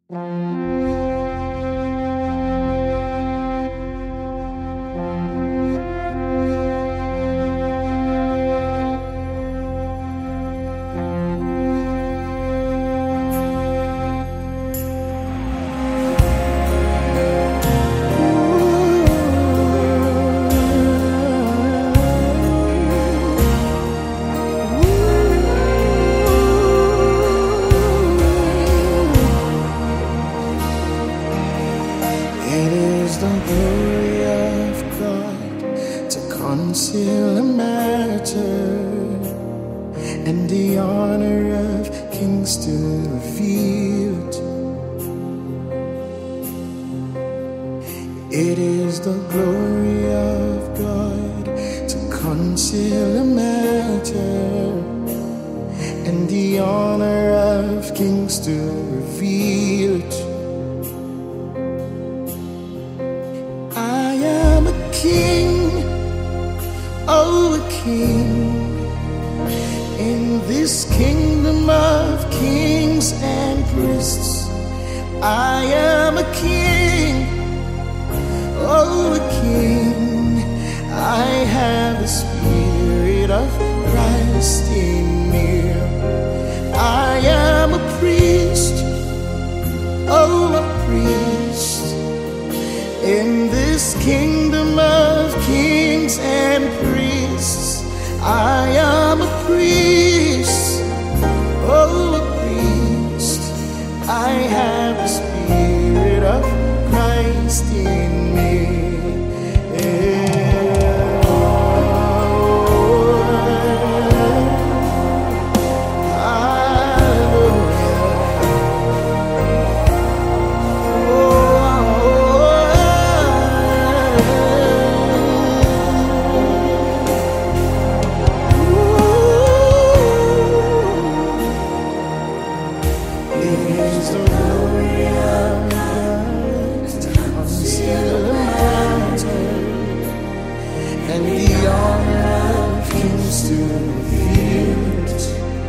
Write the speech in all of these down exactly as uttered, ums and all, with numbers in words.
It is the glory of God to conceal a matter, and the honor of kings to reveal it. It is the glory of God to conceal a matter, and the honor of kings to reveal it. I am a king, oh a king, in this kingdom of kings and priests. I am a king, oh a king, I have the Spirit of Christ in me. I am a priest, oh a priest, in this kingdom of kings and priests. I am a priest, oh a priest, I have the Spirit of Christ in me. And the honor of kings to reveal it.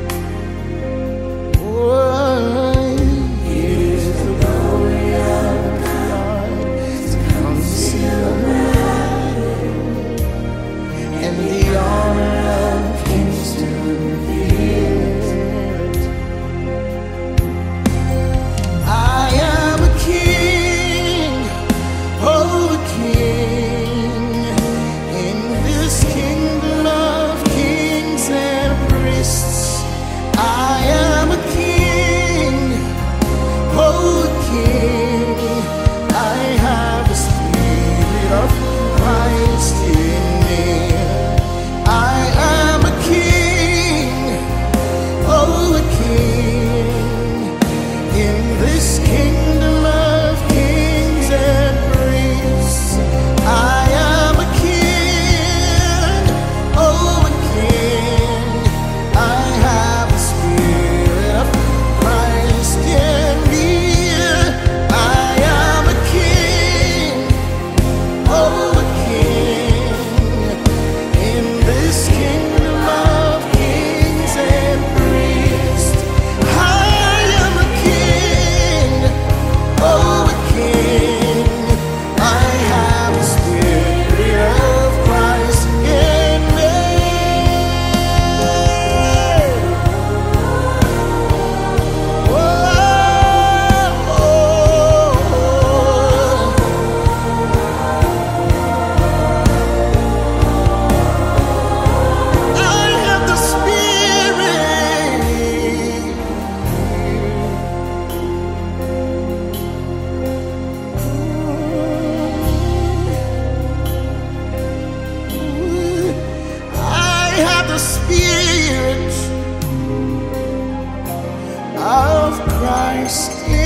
Oh, it is the glory of God to conceal the matter, and the honor of kings to reveal it. I am a king, oh a king, kingdom of kings and priests. I am a king, oh king, I have the Spirit of Christ in me. I am a king, oh a king, in this kingdom of kings and priests. I am a king, Spirit of Christ.